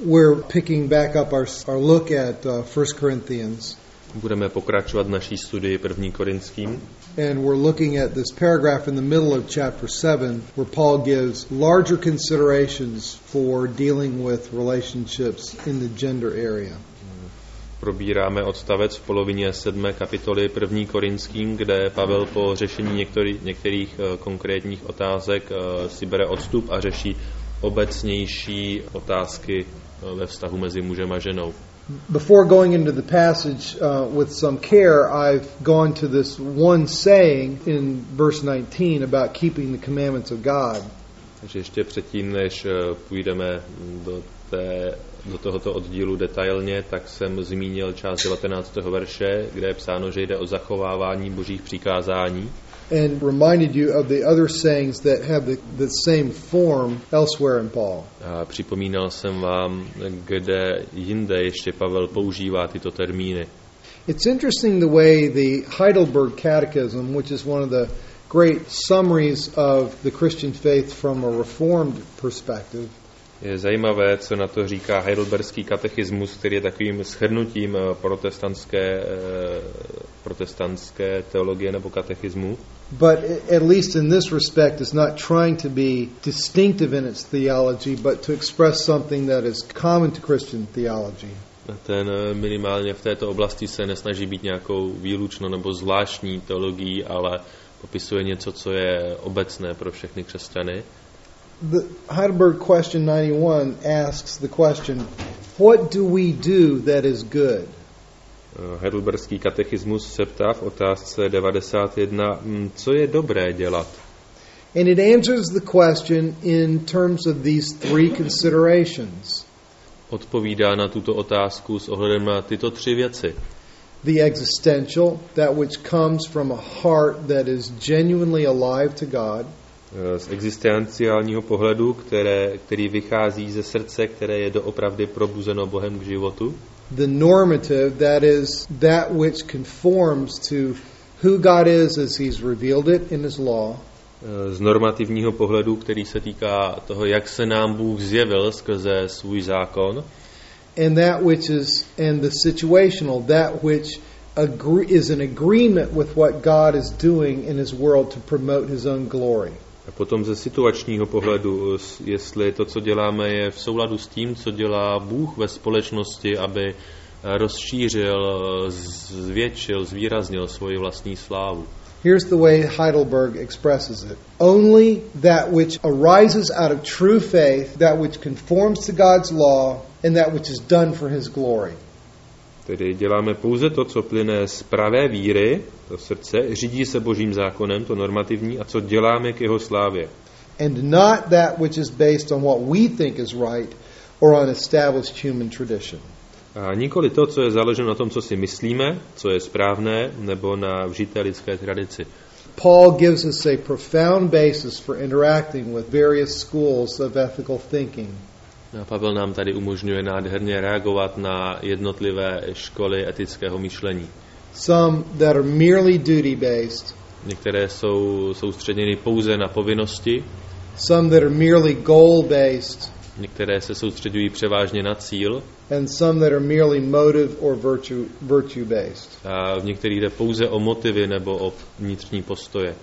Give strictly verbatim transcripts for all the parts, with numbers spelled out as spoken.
We're picking back up our, our look at uh, First Corinthians. Budeme pokračovat v naší studii první Korinským. And we're looking at this paragraph in the middle of chapter seven where Paul gives larger considerations for dealing with relationships in the gender area. Probíráme odstavec v polovině sedmé kapitoly první Korinským, kde Pavel po řešení některý, některých uh, konkrétních otázek uh, si bere odstup a řeší obecnější otázky uh, ve vztahu mezi mužem a ženou. Before going into the passage uh, with some care, I've gone to this one saying in verse nineteen about keeping the commandments of God. Takže ještě předtím, než půjdeme do, té, do tohoto oddílu detailně, tak jsem zmínil část devatenáctého verše, kde je psáno, že jde o zachovávání božích přikázání. And reminded you of the other sayings that have the, the same form elsewhere in Paul. A připomínal jsem vám, kde jinde ještě Pavel používá tyto termíny. It's interesting the way the Heidelberg Catechism, which is one of the great summaries of the Christian faith from a Reformed perspective. Je zajímavé, co na to říká Heidelberský katechismus, který je takovým shrnutím protestantské, protestantské teologie nebo katechismu. But at least in this respect is not trying to be distinctive in its theology, but to express something that is common to Christian theology. Ten minimálně v této oblasti se nesnaží být nějakou výlučnou nebo zvláštní teologií, ale popisuje něco, co je obecné pro všechny křesťany. The Heidelberg question ninety-one asks the question, what do we do that is good? Heidelberský katechismus se ptá v otázce devadesát jedna, co je dobré dělat? And it answers the question in terms of these three considerations. Odpovídá na tuto otázku s ohledem na tyto tři věci. The existential, that which comes from a heart that is genuinely alive to God. Z existenciálního pohledu, které, který vychází ze srdce, které je doopravdy probuzeno Bohem k životu. The normative, that is that which conforms to who God is as he's revealed it in his law. Z normativního pohledu, který se týká toho, jak se nám Bůh zjevil skrze svůj zákon. And that which is and the situational, that which agree, is in agreement with what God is doing in his world to promote his own glory. A potom ze situačního pohledu, jestli to, co děláme, je v souladu s tím, co dělá Bůh ve společnosti, aby rozšířil, zvětšil, zvýraznil svoji vlastní slávu. Here's the way Heidelberg expresses it. Only that which arises out of true faith, that which conforms to God's law, and that which is done for his glory. Tedy děláme pouze to, co plyne z pravé víry, to srdce, řídí se Božím zákonem, to normativní, a co děláme k jeho slávě. And not that which is based on what we think is right or on established human tradition. A nikoli to, co je založeno na tom, co si myslíme, co je správné, nebo na vžité lidské tradici. Paul gives us a profound basis for interacting with various schools of ethical thinking. A Pavel nám tady umožňuje nádherně reagovat na jednotlivé školy etického myšlení. Some that are merely duty-based. Některé jsou soustředěny pouze na povinnosti. Some that are merely goal-based. Některé se soustředují převážně na cíl. And some that are merely motive or virtue, virtue-based. A v některých jde pouze o motivy nebo o vnitřní postoje.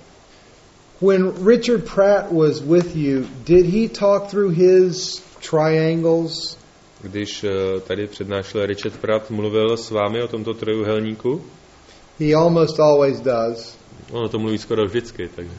When Richard Pratt was with you, did he talk through his triangles? Když tady přednášel Richard Pratt, mluvil s vámi o tomto trojuhelníku? He almost always does. On to mluví skoro vždycky, takže.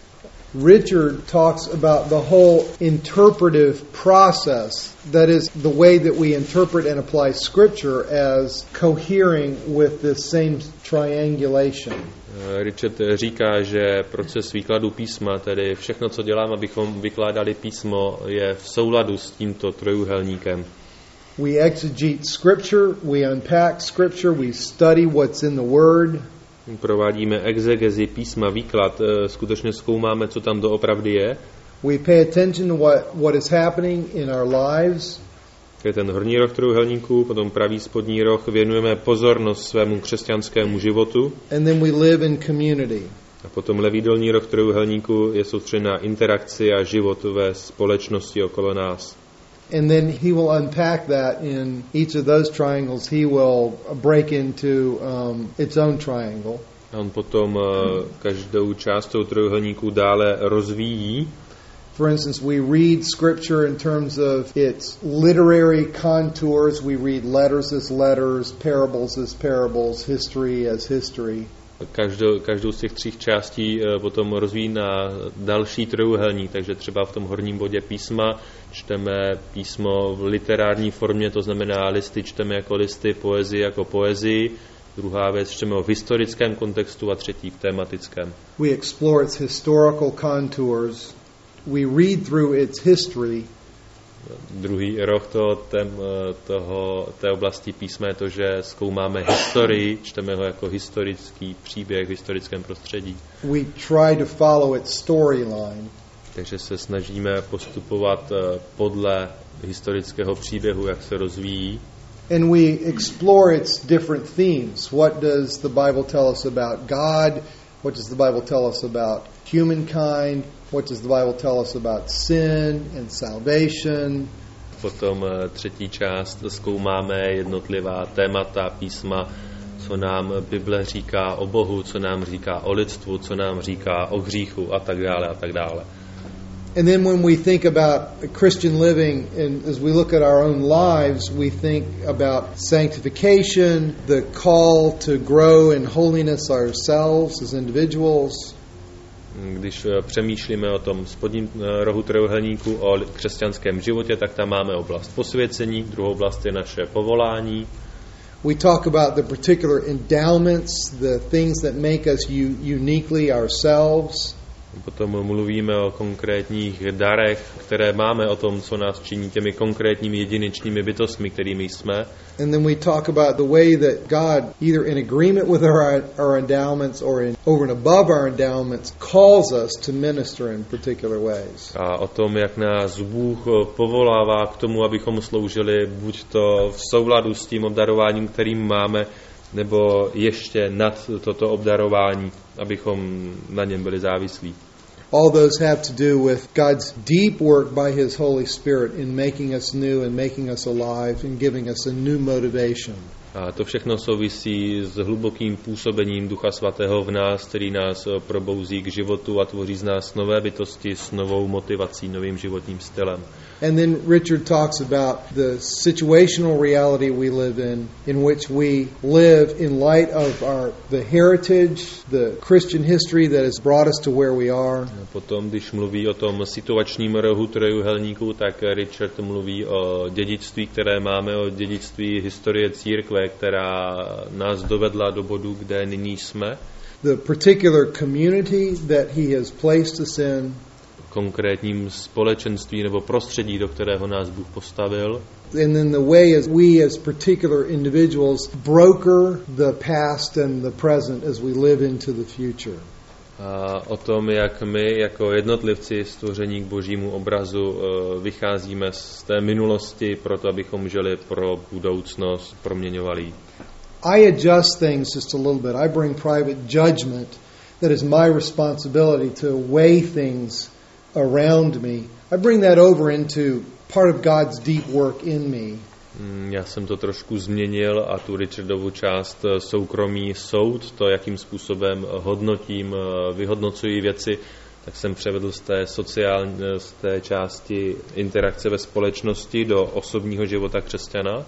Richard talks about the whole interpretive process, that is the way that we interpret and apply Scripture as cohering with this same triangulation. Richard říká, že proces výkladu písma, tedy všechno, co děláme, abychom vykládali písmo, je v souladu s tímto trojuhelníkem. We exegete Scripture, we unpack Scripture, we study what's in the Word. Provádíme exegezi písma, výklad, skutečně zkoumáme, co tam doopravdy je. We pay attention to what, what is happening in our lives. To je ten horní roh trojuhelníku, potom pravý spodní roh, věnujeme pozornost svému křesťanskému životu. And then we live in community. A potom levý dolní roh trojuhelníku je soustředěn na interakci a život ve společnosti okolo nás. And then he will unpack that in each of those triangles. He will break into um, its own triangle. On potom uh, každou část toho trojúhelníku dále rozvíjí. For instance, we read scripture in terms of its literary contours. We read letters as letters, parables as parables, history as history. Každou, každou z těch tří částí uh, potom rozvíjí na další trojúhelník, takže třeba v tom horním bodě písma čteme písmo v literární formě, to znamená listy čteme jako listy, poezii jako poezii. Druhá věc čteme v historickém kontextu a třetí v tematickém. We explore its historical contours. We read through its history. Druhý roh toho, tém, toho, té oblasti písma je to, že zkoumáme historii, čteme ho jako historický příběh v historickém prostředí. We try to follow its storyline. Takže se snažíme postupovat podle historického příběhu, jak se rozvíjí. And we explore its different themes. What does the Bible tell us about God? What does the Bible tell us about humankind? What does the Bible tell us about sin and salvation? Potom třetí část zkoumáme jednotlivá témata písma, co nám Bible říká o Bohu, co nám říká o lidstvu, co nám říká o hříchu a tak dále a tak dále. And then when we think about Christian living, and as we look at our own lives, we think about sanctification, the call to grow in holiness ourselves as individuals. Když přemýšlíme o tom spodním rohu trojúhelníku, o křesťanském životě, tak tam máme oblast posvěcení, druhou oblast je naše povolání. We talk about the particular endowments, the things that make us u- uniquely ourselves. Potom mluvíme o konkrétních darech, které máme, o tom, co nás činí těmi konkrétními jedinečnými bytostmi, kterými jsme. And then we talk about the way that God, either in agreement with our, our endowments or in, over and above our endowments, calls us to minister in particular ways. A o tom, jak nás Bůh povolává k tomu, abychom sloužili buď to v souladu s tím obdarováním, kterým máme, nebo ještě nad toto obdarování, abychom na něm byli závislí. All those have to do with God's deep work by His Holy Spirit in making us new and making us alive and giving us a new motivation. A to všechno souvisí s hlubokým působením Ducha Svatého v nás, který nás probouzí k životu a tvoří z nás nové bytosti s novou motivací, novým životním stylem. And then Richard talks about the situational reality we live in, in which we live in light of our the heritage, the Christian history that has brought us to where we are. A potom, když mluví o tom situačním rohu trojúhelníku, tak Richard mluví o dědictví, které máme, o dědictví historie církve, která nás dovedla do bodu, kde nyní jsme. The particular community that he has placed us in, konkrétním společenství nebo prostředí, do kterého nás Bůh postavil. And then the way as we as particular individuals broker the past and the present as we live into the future. A o tom, jak my jako jednotlivci stvoření k božímu obrazu vycházíme z té minulosti proto, abychom žili pro budoucnost, proměňovali. I adjust things just a little bit. I bring private judgment that is my responsibility to weigh things around me. I bring that over into part of God's deep work in me. Já jsem to trošku změnil a tu Richardovu část soukromý soud, to, jakým způsobem hodnotím, vyhodnocuji věci, tak jsem převedl z té sociální, z té části interakce ve společnosti do osobního života křesťana.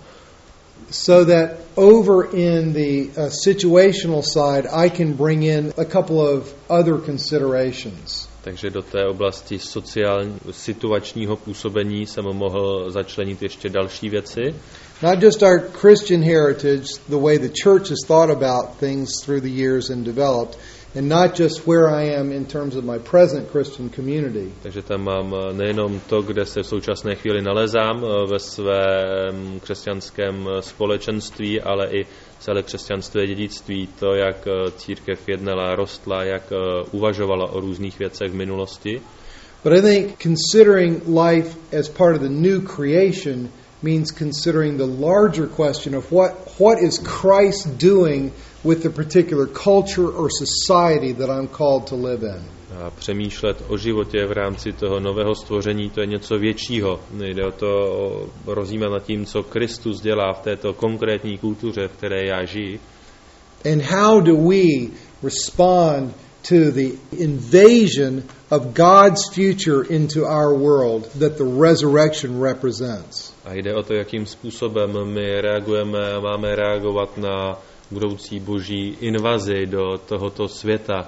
So that over in the uh, situational side, I can bring in a couple of other considerations. Takže do té oblasti sociální, situačního působení jsem mohl začlenit ještě další věci. Not just our Christian heritage, the way the church has thought about things through the years and developed, and not just where I am in terms of my present Christian community. Takže tam mám nejenom to, kde se v současné chvíli nalézám ve svém křesťanském společenství, ale i celé křesťanství dědictví, to, jak církev jednala, rostla, jak uvažovala o různých věcech v minulosti. But I think considering life as part of the new creation means considering the larger question of what, what is Christ doing with the particular culture or society that I'm called to live in. A přemýšlet o životě v rámci toho nového stvoření, to je něco většího. Jde o to rozjímat nad tím, co Kristus dělá v této konkrétní kultuře, v které já žiji. And how do we respond to the invasion of God's future into our world that the resurrection represents? A jde o to, jakým způsobem my reagujeme, máme reagovat na budoucí boží invazi do tohoto světa.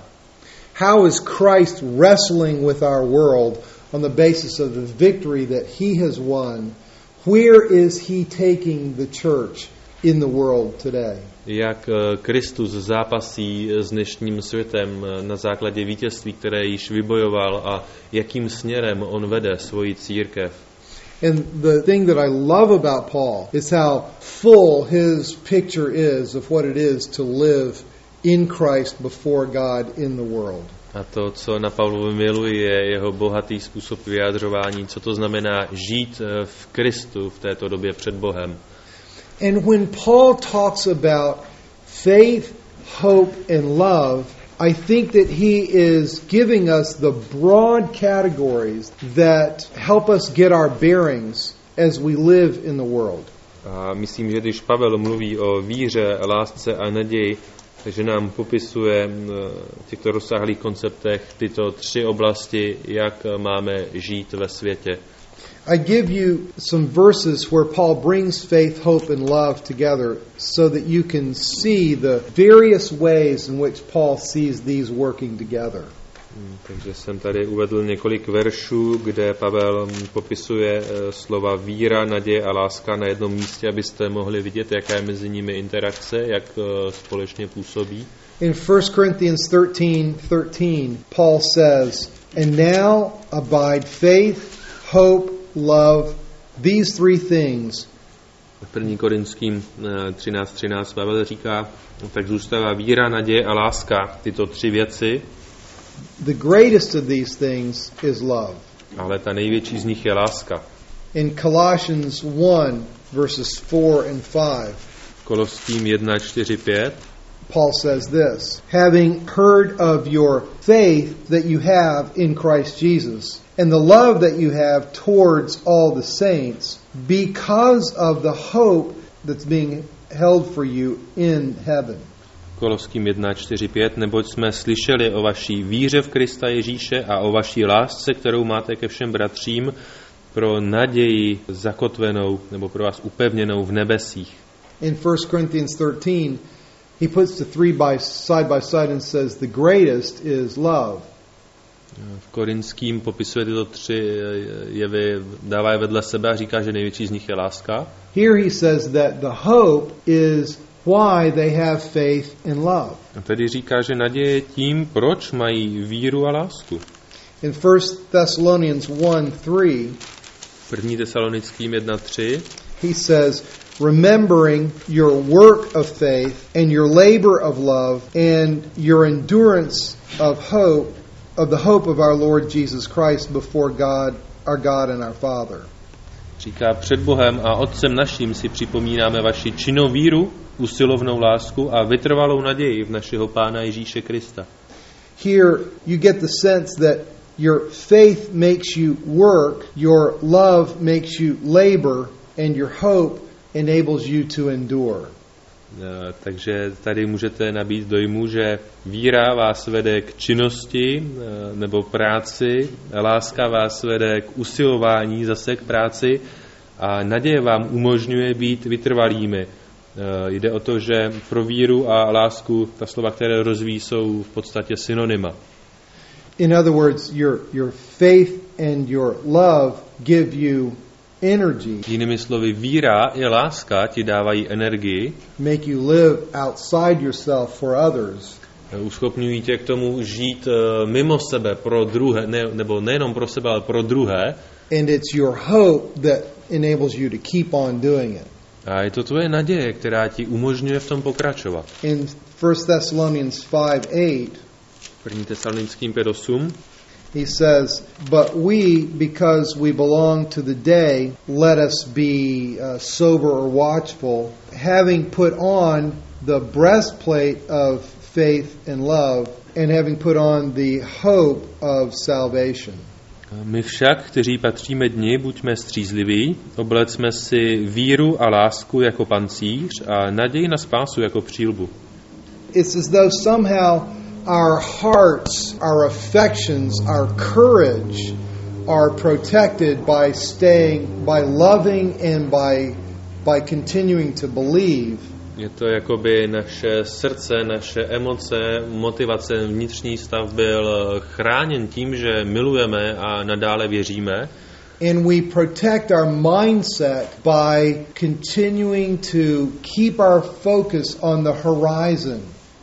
How is Christ wrestling with our world on the basis of the victory that he has won? Where is he taking the church in the world today? Jak Kristus zápasí s dnešním světem na základě vítězství, které již vybojoval, a jakým směrem on vede svoji církev. And the thing that I love about Paul is how full his picture is of what it is to live in Christ before God in the world. A to, co na Pavlovi miluji, je jeho bohatý způsob vyjádřování, co to znamená žít v Kristu v této době před Bohem. And when Paul talks about faith, hope and love, I think that he is giving us the broad categories that help us get our bearings as we live in the world. A myslím, že když Pavel mluví o víře, lásce a naději, takže nám popisuje v těchto rozsáhlých konceptech tyto tři oblasti, jak máme žít ve světě. I give you some verses where Paul brings faith, hope, and love together so that you can see the various ways in which Paul sees these working together. Hmm, takže jsem tady uvedl několik veršů, kde Pavel popisuje slova víra, naděje a láska na jednom místě, abyste mohli vidět, jaká je mezi nimi interakce, jak společně působí. In First Corinthians thirteen thirteen, Paul says, "And now abide faith, hope, love, these three things." V první Korinským třináct třináct Pavel říká, tak zůstává víra, naděje a láska, tyto tři věci. The greatest of these things is love. Ale ta největší z nich je láska. In Colossians one verses four and five, Koloským jedna čtyři pět, Paul says this, "Having heard of your faith that you have in Christ Jesus, and the love that you have towards all the saints, because of the hope that's being held for you in heaven." Koloským jedna čtyři pět, neboť jsme slyšeli o vaší víře v Krista Ježíše a o vaší lásce, kterou máte ke všem bratřím, pro naději zakotvenou nebo pro vás upevněnou v nebesích. In First Corinthians thirteen, he puts the three by side by side and says the greatest is love. V Korinským popisuje tyto tři jevy, dává je vedle sebe a říká, že největší z nich je láska. Here he says that the hope is why they have faith and love. A tedy říká, že naděje je tím, proč mají víru a lásku. In First Thessalonians one three, první Tesalonickým jedna tři, he says, remembering your work of faith and your labor of love and your endurance of hope, of the hope of our Lord Jesus Christ before God, our God and our Father. Říká, před Bohem a Otcem naším si připomínáme vaši činnou víru, usilovnou lásku a vytrvalou naději v našeho Pána Ježíše Krista. Here you get the sense that your faith makes you work, your love makes you labor, and your hope enables you to endure. Takže tady můžete nabít dojmu, že víra vás vede k činnosti nebo práci, láska vás vede k usilování, zase k práci a naděje vám umožňuje být vytrvalými. Jde o to, že pro víru a lásku ta slova, které rozvíjí, jsou v podstatě synonyma. In other words, your, your faith and your love give you energy. Jinými slovy, víra i láska ti dávají energii. Make you live outside yourself for others. Uschopňují tě k tomu žít uh, mimo sebe pro druhé, ne, nebo nejenom pro sebe, ale pro druhé. And it's your hope that enables you to keep on doing it. A je to tvoje naděje, která ti umožňuje v tom pokračovat. In First Thessalonians five eight, první Tesalonickým pět osm, He says, "But we, because we belong to the day, let us be uh, sober or watchful, having put on the breastplate of faith and love, and having put on the hope of salvation." My však, kteří patříme dni, buďme střízliví, oblecme si víru a lásku jako pancíř a naději na spásu jako přílbu. It's as though somehow our hearts, our affections, our courage are protected by staying, by loving and by, by continuing to believe. Je to jakoby naše srdce, naše emoce, motivace, vnitřní stav byl chráněn tím, že milujeme a nadále věříme. And we protect our mindset by continuing to keep our focus on the horizon.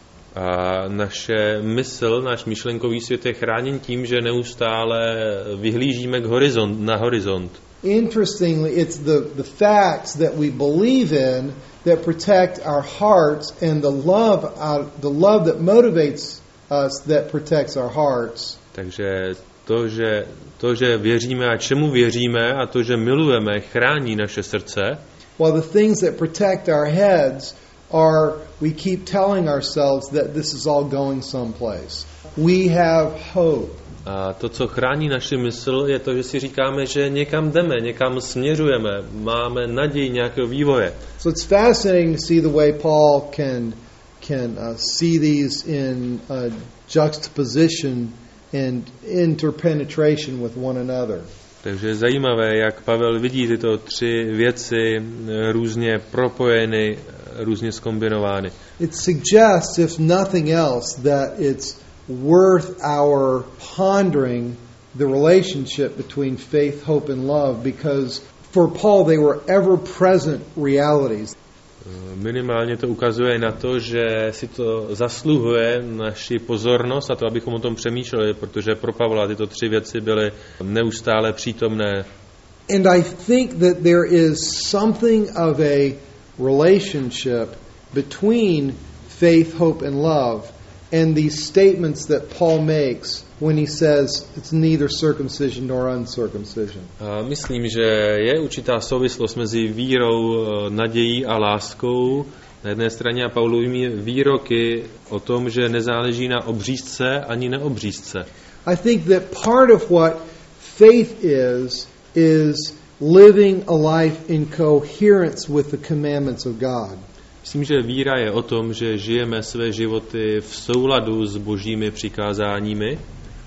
A naše mysl, náš myšlenkový svět je chráněn tím, že neustále vyhlížíme k horizont, na horizont. Interestingly, it's the, the facts that we believe in that protect our hearts, and the love out, the love that motivates us that protects our hearts. Takže to, že to, že věříme a čemu věříme a to, že milujeme, chrání naše srdce. While the things that protect our heads are, we keep telling ourselves that this is all going someplace. We have hope. A to, co chrání naši mysl, je to, že si říkáme, že někam jdeme, někam směřujeme, máme naději nějakého vývoje. So it's fascinating to see the way Paul can can uh, see these in uh, juxtaposition and interpenetration with one another. Takže je zajímavé, jak Pavel vidí tyto tři věci různě propojeny, různě zkombinovány. It suggests, if nothing else, that it's worth our pondering the relationship between faith, hope, and love, because for Paul they were ever-present realities. Minimálně to ukazuje na to, že si to zasluhuje naši pozornost a to, abychom o tom přemýšleli, protože pro Pavla tyto tři věci byly neustále přítomné. And I think that there is something of a relationship between faith, hope, and love, and these statements that Paul makes when he says it's neither circumcision nor uncircumcision. A myslím, že je určitá souvislost mezi vírou, nadějí a láskou na jedné straně a Paulovými výroky o tom, že nezáleží na obřízce ani neobřízce. I think that part of what faith is is living a life in coherence with the commandments of God. Myslím, že víra je o tom, že žijeme své životy v souladu s božími přikázáními.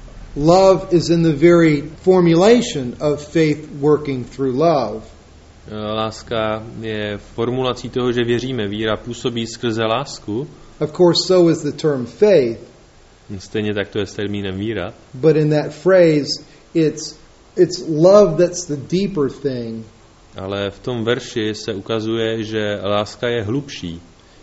Love is in the very formulation of faith working through love. Láska je formulací toho, že věříme. Víra působí skrze lásku. Of course, so is the term faith. Stejně tak to je s termínem víra. But in that phrase, it's it's love that's the deeper thing. Ale v tom verši se ukazuje, že láska je hlubší.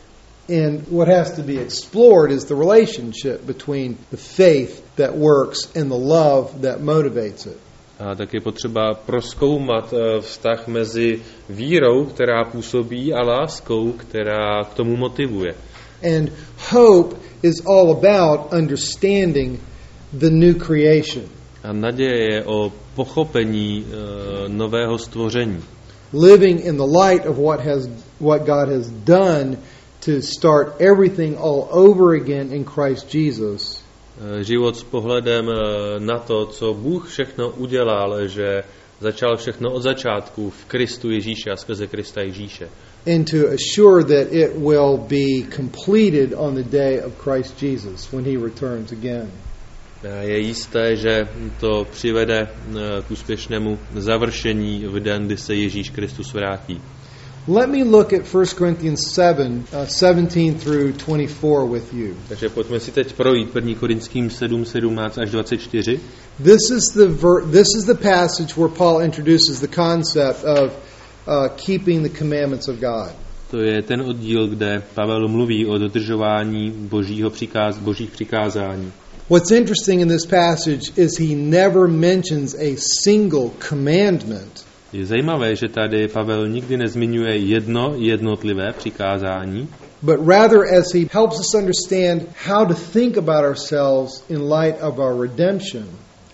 And what has to be explored is the relationship between the faith that works and the love that motivates it. A tak je potřeba prozkoumat vztah mezi vírou, která působí, a láskou, která k tomu motivuje. And hope is all about understanding the new creation. A naděje je o pochopení uh, nového stvoření. Living in the light of what has what God has done to start everything all over again in Christ Jesus. Život s pohledem na to, co Bůh všechno udělal, že začal všechno od začátku v Kristu Ježíše a skrze Krista Ježíše. And to assure that it will be completed on the day of Christ Jesus when he returns again. Je jisté, že to přivede k úspěšnému završení v den, kdy se Ježíš Kristus vrátí. Let me look at First Corinthians seven, uh, seventeen through twenty-four with you. Takže pojďme si teď projít první Korinským sedm, sedmnáct až dvacet čtyři. This is the ver- this is the passage where Paul introduces the concept of uh, keeping the commandments of God. To je ten oddíl, kde Pavel mluví o dodržování božího přikáz- božích přikázání. What's interesting in this passage is he never mentions a single commandment. Je zajímavé, že tady Pavel nikdy nezmiňuje jedno jednotlivé přikázání, but rather as he helps us understand how to think about ourselves in light of our redemption.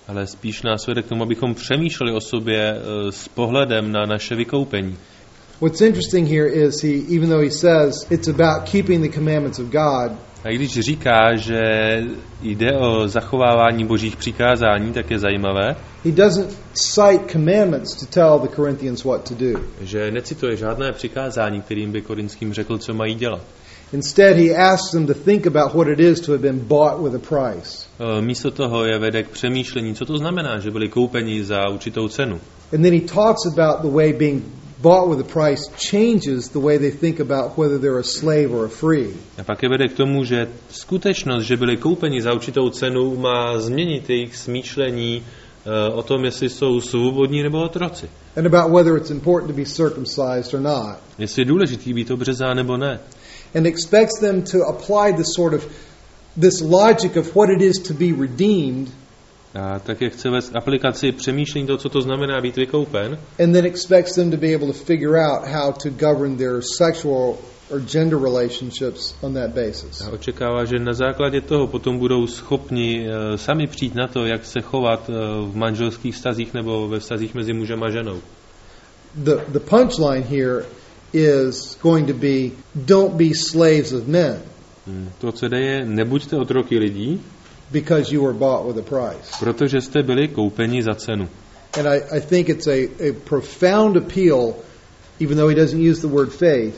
ale spíš nás vede k tomu, abychom přemýšleli o sobě s pohledem na naše vykoupení. What's interesting here is he, even though he says it's about keeping the commandments of God, a když říká, že jde o zachovávání božích přikázání, tak je zajímavé, he doesn't cite commandments to tell the Corinthians what to do. Že necituje žádné přikázání, kterým by Korinským řekl, co mají dělat. Instead, he asks them to think about what it is to have been bought with a price. Místo toho je vede k přemýšlení, co to znamená, že byli koupeni za určitou cenu. And then he talks about the way being bought with a price changes the way they think about whether they're a slave or a free. A pak je vede k tomu, že skutečnost, že byli koupeni za určitou cenu, má změnit jejich smýšlení uh, o tom, jestli jsou svobodní nebo otroci. And about whether it's important to be circumcised or not. Jestli je důležitý být obřezán nebo ne. And expects them to apply this sort of this logic of what it is to be redeemed. A tak jak chce vést aplikaci přemýšlení toho, co to znamená být vykoupen. And then expects them to be able to figure out how to govern their sexual or gender relationships on that basis. A očekává, že na základě toho potom budou schopni uh, sami přijít na to, jak se chovat uh, v manželských vztazích nebo ve vztazích mezi mužem a ženou. The the punchline here is going to be don't be slaves of men. Hmm. To, co jde, je nebuďte otroky lidí, because you were bought with a price. Protože jste byli koupeni za cenu. And I, I think it's a, a profound appeal, even though he doesn't use the word faith,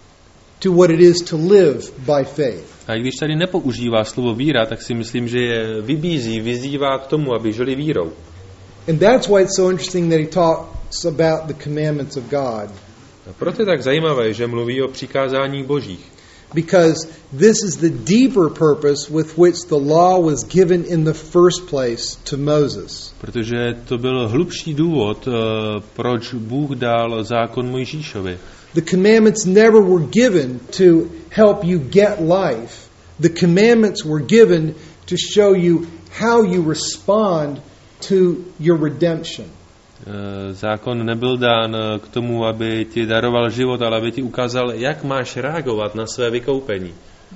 to what it is to live by faith. A když tady nepoužívá slovo víra, tak si myslím, že je vybízí, vyzývá k tomu, aby žili vírou. And that's why it's so interesting that he talks about the commandments of God. A proto je tak zajímavé, že mluví o přikázání božích. Because this is the deeper purpose with which the law was given in the first place to Moses. Protože to byl hlubší důvod, uh, proč Bůh dal zákon Mojžíšovi. The commandments never were given to help you get life. The commandments were given to show you how you respond to your redemption. Zákon nebyl dán k tomu, aby ti daroval život, ale aby ti ukázal, jak máš reagovat na své vykoupení.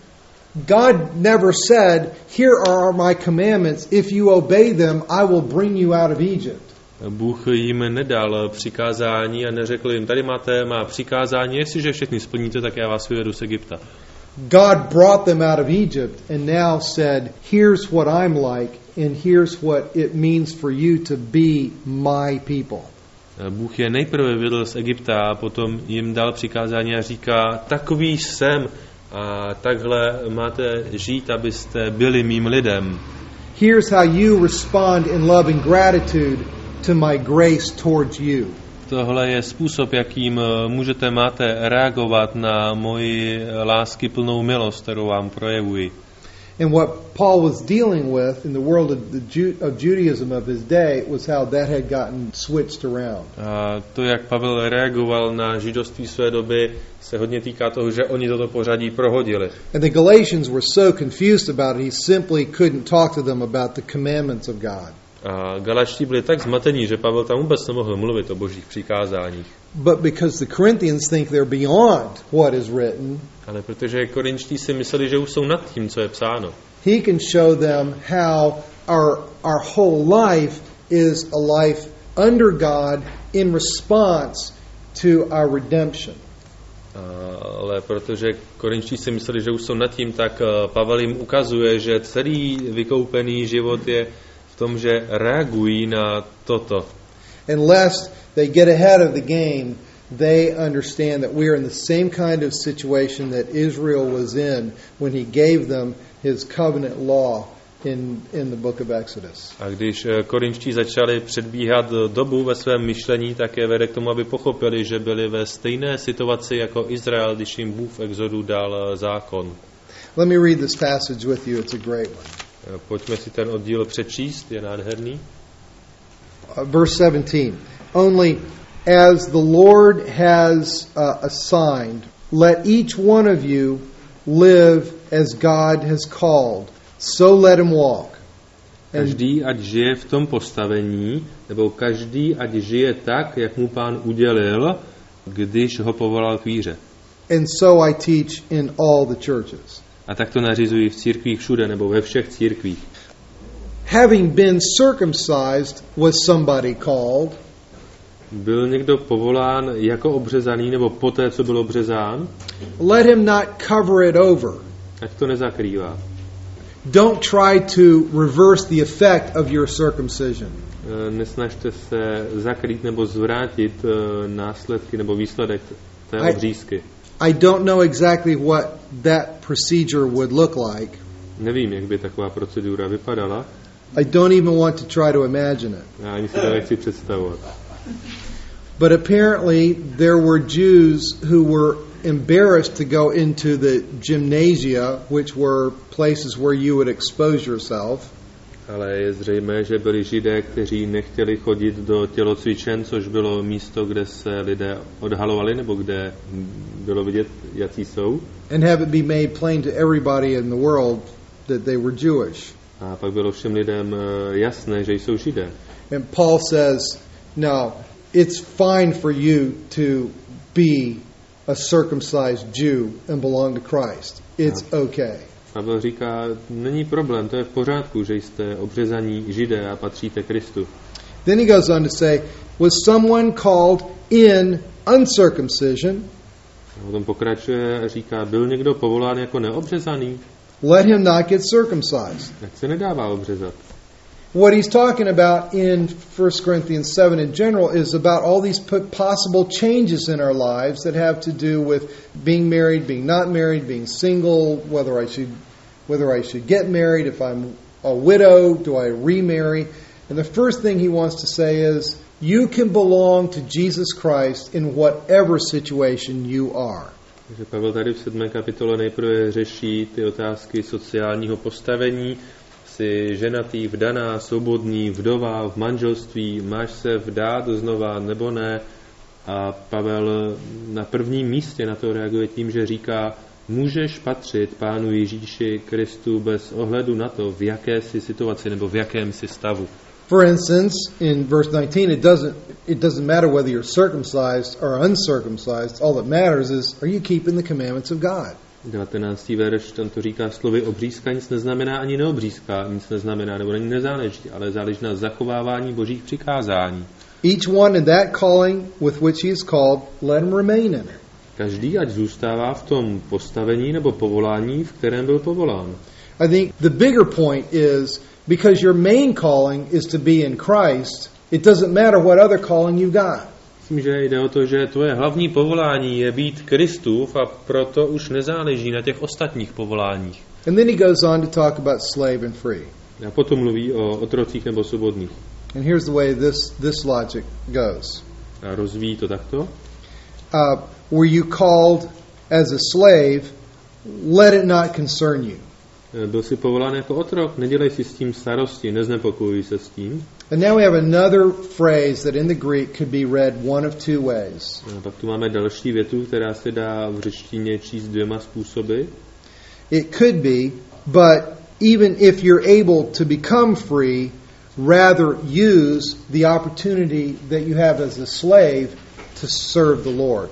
God never said, here are my commandments, if you obey them, I will bring you out of Egypt. Bůh jim nedal přikázání a neřekl jim, tady máte má přikázání, jestliže všechny splníte, tak já vás vyvedu z Egypta. God brought them out of Egypt and now said, here's what I'm like and here's what it means for you to be my people. Bůh je nejprve vyvedl z Egypta a potom jim dal přikázání a říká, takový jsem a takhle máte žít, abyste byli mým lidem. Here's how you respond in love and gratitude to my grace towards you. Tohle je způsob, jakým můžete máte reagovat na moji láskyplnou milost, kterou vám projevuji. And what Paul was dealing with in the world of, the Ju- of Judaism of his day was how that had gotten switched around. A to, jak Pavel reagoval na židovství své doby, se hodně týká toho, že oni toto pořadí prohodili. And the Galatians were so confused about it, he simply couldn't talk to them about the commandments of God. A Galačtí byli tak zmatení, že Pavel tam vůbec nemohl mluvit o božích přikázáních. But because the Corinthians think they're beyond what is written, ale protože Korinčtí si mysleli, že už jsou nad tím, co je psáno. He can show them how our our whole life is a life under God in response to our redemption. Ale protože Korinčtí si mysleli, že už jsou nad tím, tak Pavel jim ukazuje, že celý vykoupený život je v tom, že reagují na toto. And lest they get ahead of the game, they understand that we are in the same kind of situation that Israel was in when he gave them his covenant law in in the book of Exodus. A když Korinčtí začali předbíhat dobu ve svém myšlení, tak je vede k tomu, aby pochopili, že byli ve stejné situaci jako Izrael, když jim Bůh v Exodu dal zákon. Let me read this passage with you. It's a great one. Pojďme si ten oddíl přečíst, je nádherný. Uh, verse seventeen. Only as the Lord has uh, assigned, let each one of you live as God has called. So let him walk. Každý ať žije v tom postavení, nebo každý ať žije tak, jak mu Pán udělil, když ho povolal k víře. And so I teach in all the churches. A tak to nařizuji v církvích všude, nebo ve všech církvích. having been circumcised was somebody called. Byl někdo povolán jako obřezaný nebo poté, co byl obřezán? Let him not cover it over. Ať to nezakrývá. Don't try to reverse the effect of your circumcision. Nesnažte se zakrýt nebo zvrátit následky nebo výsledek té obřízky. I don't know exactly what that procedure would look like. Nevím, jak by taková procedura vypadala. I don't even want to try to imagine it. Já ani si to nechci představovat. But apparently there were Jews who were embarrassed to go into the gymnasia, which were places where you would expose yourself. Ale je zřejmé, že byli Židé, kteří nechtěli chodit do tělocvičen, což bylo místo, kde se lidé odhalovali, nebo kde bylo vidět, jací jsou. And have it be made plain to everybody in the world that they were Jewish. A pak bylo všem lidem jasné, že jsou Židé. And Paul says, no, it's fine for you to be a circumcised Jew and belong to Christ. It's okay. Pavel říká, není problém, to je v pořádku, že jste obřezaní Židé a patříte Kristu. Then he goes on to say, was someone called in uncircumcision? A potom pokračuje a říká, byl někdo povolán jako neobřezaný? Let him not get circumcised. Tak se nedává obřezat. What he's talking about in First Corinthians seven in general is about all these possible changes in our lives that have to do with being married, being not married, being single, whether I should whether I should get married, if I'm a widow, do I remarry? And the first thing he wants to say is, you can belong to Jesus Christ in whatever situation you are. Takže Pavel tady v sedmé kapitole nejprve řeší ty otázky sociálního postavení. Jsi ženatý, vdaná, svobodný, vdova, v manželství, máš se vdát znova nebo ne. A Pavel na prvním místě na to reaguje tím, že říká, můžeš patřit Pánu Ježíši Kristu bez ohledu na to, v jaké jsi situaci nebo v jakém jsi stavu. For instance, in verse nineteen, it doesn't it doesn't matter whether you're circumcised or uncircumcised. All that matters is, are you keeping the commandments of God? devatenáctý verš, tam to říká slovy obřízka, nic neznamená ani neobřízka, nic neznamená, nebo není nezáleží, ale záleží na zachovávání božích přikázání. Each one in that calling with which he is called, let him remain in it. Každý ať zůstává v tom postavení nebo povolání, v kterém byl povolán. I think the bigger point is, because your main calling is to be in Christ, it doesn't matter what other calling you've got. Myslím, že jde o to, že tvoje hlavní povolání je být Kristův a proto už nezáleží na těch ostatních povoláních. And then he goes on to talk about slave and free. A potom mluví o otrocích nebo svobodných. And here's the way this, this logic goes. A rozvíjí to takto. Uh, were you called as a slave, let it not concern you. Byl jsi povolán jako otrok, nedělej si s tím starosti, neznepokojuj se s tím. And now we have another phrase that in the Greek could be read one of two ways. A pak tu máme další větu, která se dá v řečtině číst dvěma způsoby. It could be, but even if you're able to become free, rather use the opportunity that you have as a slave to serve the Lord.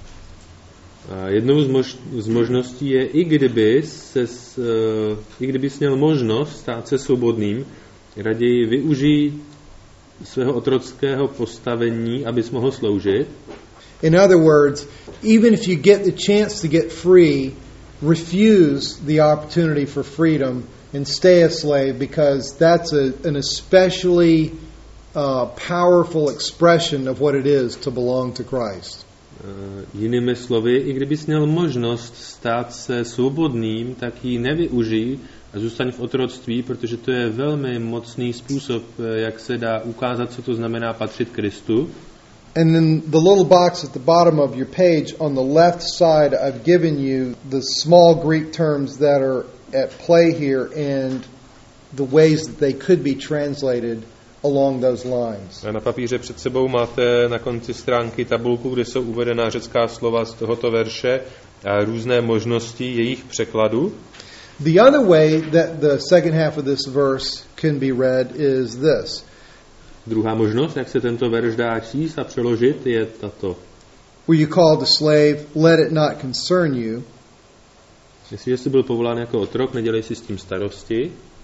A jednou z, mož- z možností je, i kdyby ses, uh, i kdyby jsi měl možnost stát se svobodným, raději využij svého otrockého postavení, abys mohl sloužit. In other words, even if you get the chance to get free, refuse the opportunity for freedom and stay a slave, because that's a, an especially uh, powerful expression of what it is to belong to Christ. Uh, jinými slovy, i kdybys měl možnost stát se svobodným, tak ji nevyužij a zůstaň v otroctví, protože to je velmi mocný způsob, jak se dá ukázat, co to znamená patřit Kristu. And in the little box at the bottom of your page on the left side, I've given you the small Greek terms that are at play here and the ways that they could be translated along those lines. A na papíře před sebou máte na konci stránky tabulku, kde jsou uvedena řecká slova z tohoto verše a různé možnosti jejich překladu. The other way that the second half of this verse can be read is this. Druhá možnost, jak se tento verš dá číst a přeložit, je tato. Were you called a slave, let it not concern you. Jestliže jsi byl povolán jako otrok, nedělej si s tím starosti.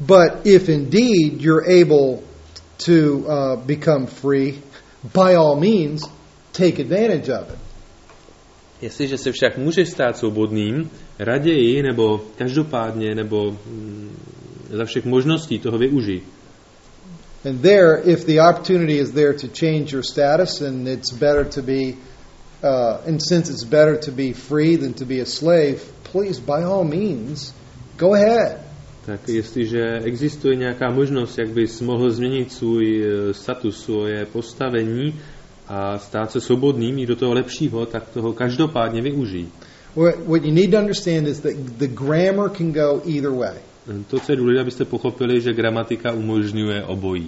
But if indeed you're able to uh, become free, by all means, take advantage of it. Jestliže se však můžeš stát svobodným, raději nebo každopádně nebo mm, za všech možností toho využij. And there, if the opportunity is there to change your status, and it's better to be, uh, and since it's better to be free than to be a slave, please, by all means, go ahead. Tak jestliže existuje nějaká možnost, jak bys mohl změnit svůj status, svoje postavení a stát se svobodným i do toho lepšího, tak toho každopádně využij. What, what you need to understand is that the grammar can go either way. To, co je důležité, abyste pochopili, že gramatika umožňuje obojí.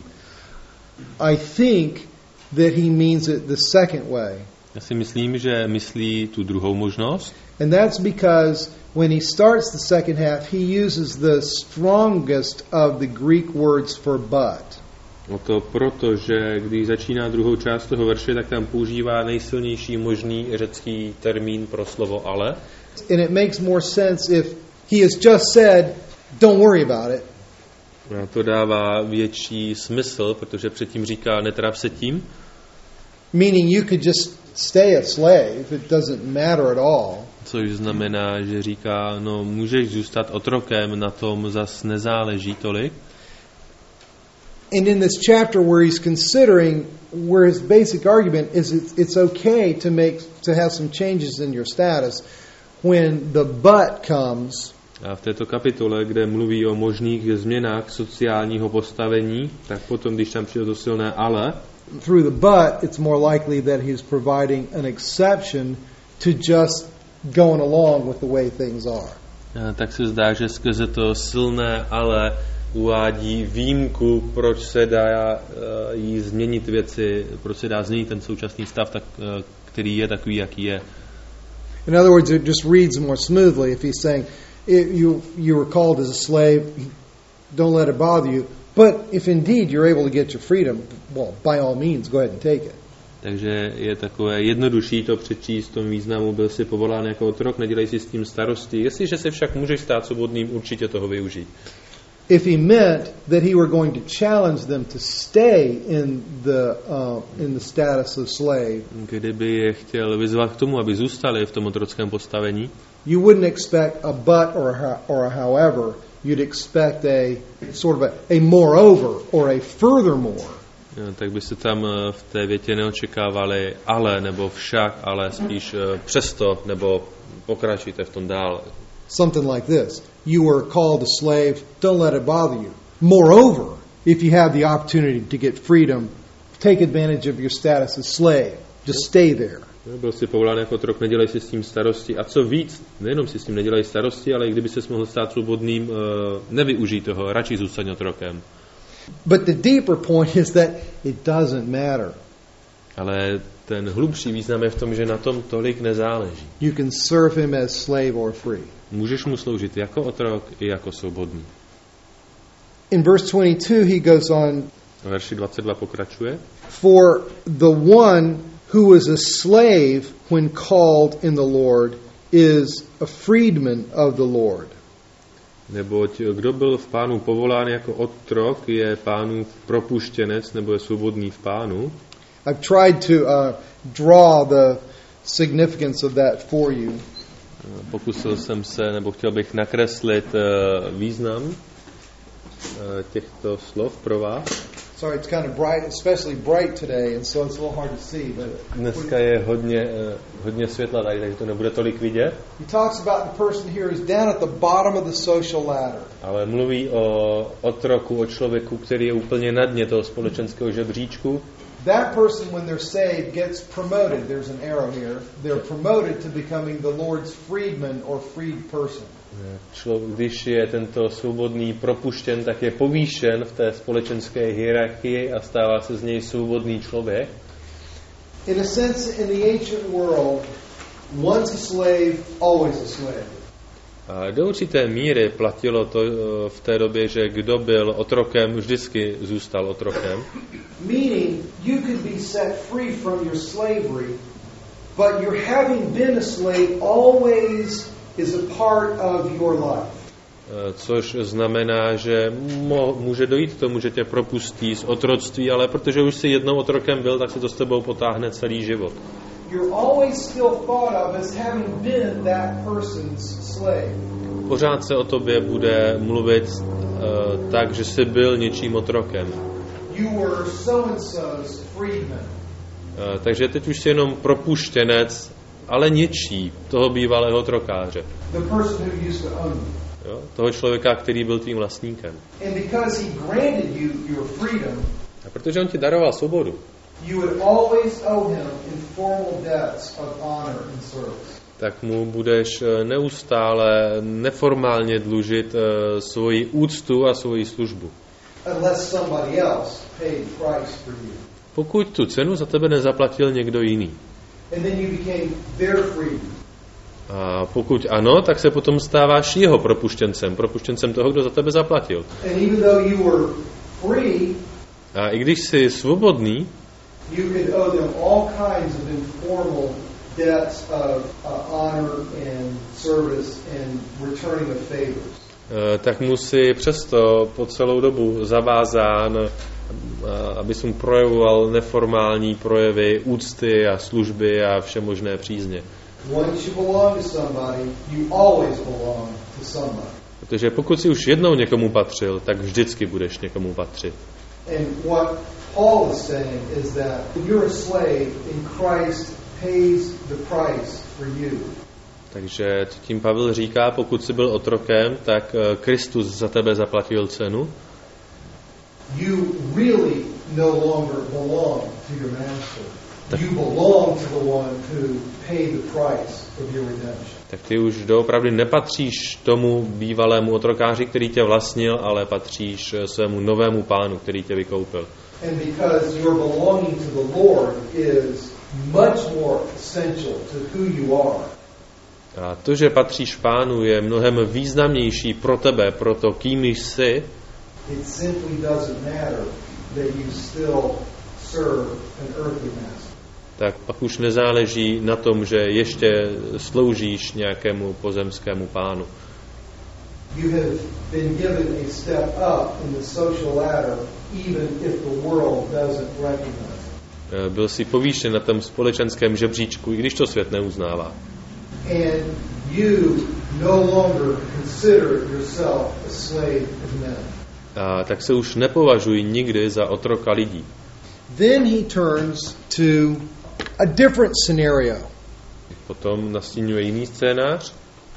I think that he means it the second way. Já si myslím, že myslí tu druhou možnost. And that's because when he starts the second half, he uses the strongest of the Greek words for but. O to proto, že když začíná druhou část toho verše, tak tam používá nejsilnější možný řecký termín pro slovo ale. And it makes more sense if he has just said, don't worry about it. A to dává větší smysl, protože předtím říká, netráp se tím. Meaning you could just stay a slave, it doesn't matter at all. Což znamená, že říká, no můžeš zůstat otrokem, na tom zas nezáleží tolik. And in this chapter where he's considering, where his basic argument is it's, it's okay to make to have some changes in your status, when the but comes. A v této kapitole, kde mluví o možných změnách sociálního postavení, tak potom, když tam přijde to silné ale, through the but, it's more likely that he's providing an exception to just going along with the way things are. A tak se zdá, že skrze to silné ale uvádí výjimku, proč se dá uh, jí změnit věci, proč se dá změnit ten současný stav, tak, uh, který je takový, jaký je. In other words, it just reads more smoothly if he's saying, you you were called as a slave, don't let it bother you. But if indeed you're able to get your freedom, well, by all means, go ahead and take it. Takže je takové jednodušší to přečíst v tom významu, byl si povolán jako otrok, nedělej si s tím starosti. Jestliže se však můžeš stát svobodným, určitě toho využij. If he meant that he were going to challenge them to stay in the uh, in the status of slave, kdyby je chtěl vyzvat k tomu, aby zůstali v tom otrockém postavení, you wouldn't expect a but or a, or a however. You'd expect a sort of a, a moreover or a furthermore. Tak by se tam v té větě neočekávali ale nebo však, ale spíš přesto nebo pokračujte v tom dál. Something like this. You were called a slave, don't let it bother you. Moreover, if you have the opportunity to get freedom, take advantage of your status as slave. Just stay there. Byl si povolán jako otrok, nedělej si s tím starosti. A co víc, nejenom si s tím nedělej starosti, ale i kdyby se mohl stát svobodným, nevyužij toho, radši zůstaň otrokem. But the deeper point is that it doesn't matter. Ale ten hlubší význam je v tom, že na tom tolik nezáleží. You can serve him as slave or free. Můžeš mu sloužit jako otrok i jako svobodný. In verse twenty-two he goes on. V verši dvacet dva pokračuje. For the one who was a slave when called in the Lord is a freedman of the Lord. Neboť kdo byl v Pánu povolán jako otrok, je Pánův propuštěnec nebo je svobodný v Pánu. I've tried to uh, draw the significance of that for you. Pokusil jsem se, nebo chtěl bych nakreslit uh, význam uh, těchto slov pro vás. Sorry, it's kind of bright, especially bright today, and so it's a little hard to see. But dneska je hodně, uh, hodně světla tady, takže to nebude tolik vidět. He talks about the person here who's down at the bottom of the social ladder. Ale mluví o otroku, o člověku, který je úplně na dně toho společenského žebříčku. That person, when they're saved, gets promoted. There's an arrow here. They're promoted to becoming the Lord's freedman or freed person. Člověk, když je tento svobodný propuštěn, tak je povýšen v té společenské hierarchii a stává se z něj svobodný člověk. In a sense, in the ancient world, once a slave, always a slave. A do určité míry platilo to v té době, že kdo byl otrokem, vždycky zůstal otrokem. Meaning, you could be set free from your slavery, but your having been a slave always is a part of your life. Což znamená, že mo- může dojít k tomu, že tě propustí z otroctví, ale protože už jsi jednou otrokem byl, tak se to s tebou potáhne celý život. Pořád se o tobě bude mluvit uh, tak, že jsi byl něčím otrokem. Uh, takže teď už jsi jenom propuštěnec, ale něčí toho bývalého otrokáře. Jo, toho člověka, který byl tvým vlastníkem. A protože on ti daroval svobodu, tak mu budeš neustále neformálně dlužit uh, svoji úctu a svoji službu. Pokud tu cenu za tebe nezaplatil někdo jiný. A pokud ano, tak se potom stáváš jeho propuštěncem, propuštěncem toho, kdo za tebe zaplatil. A i když jsi svobodný, tak musí přesto po celou dobu zavázán, abys mu projevoval neformální projevy úcty a služby a všemožné přízně. Protože pokud si už jednou někomu patřil, tak vždycky budeš někomu patřit. Takže tím Pavel říká, pokud jsi byl otrokem, tak Kristus za tebe zaplatil cenu. You really no longer belong to your master. You belong to the one who paid the price of your redemption. Tak ty už doopravdy nepatříš tomu bývalému otrokáři, který tě vlastnil, ale patříš svému novému pánu, který tě vykoupil. And because your belonging to the Lord is much more essential to who you are. A to, že patříš pánu, je mnohem významnější pro tebe, pro to, kým jsi. It simply doesn't matter that you still serve an earthly master. Tak pak už nezáleží na tom, že ještě sloužíš nějakému pozemskému pánu. You have been given a step up in the social ladder, even if the world doesn't recognize it. Byl jsi povýšen na tom společenském žebříčku, i když to svět neuznává. And you no longer consider yourself a slave of men. A tak se už nepovažují nikdy za otroka lidí. Then he turns to a different scenario. Potom nastínuje jiný scénář.